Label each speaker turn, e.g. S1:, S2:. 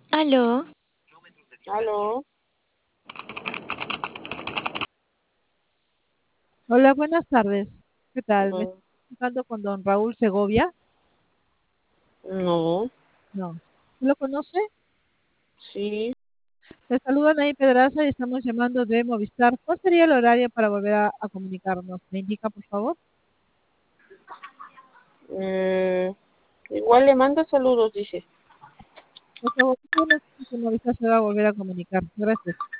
S1: Aló,
S2: Aló,
S3: Hola, buenas tardes. ¿Qué tal? ¿Me
S2: no,
S3: estoy comunicando con don Raúl Segovia?
S2: no,
S3: No. ¿Lo conoce?
S2: sí,
S3: Le saludan ahí Pedraza y estamos llamando de Movistar. ¿Cuál sería el horario para volver a comunicarnos? ¿Me indica, por favor?
S2: mm, igual le mando saludos, dice.
S3: Por favor, ¿qué mensaje que Movistar se va a volver a comunicar? Gracias.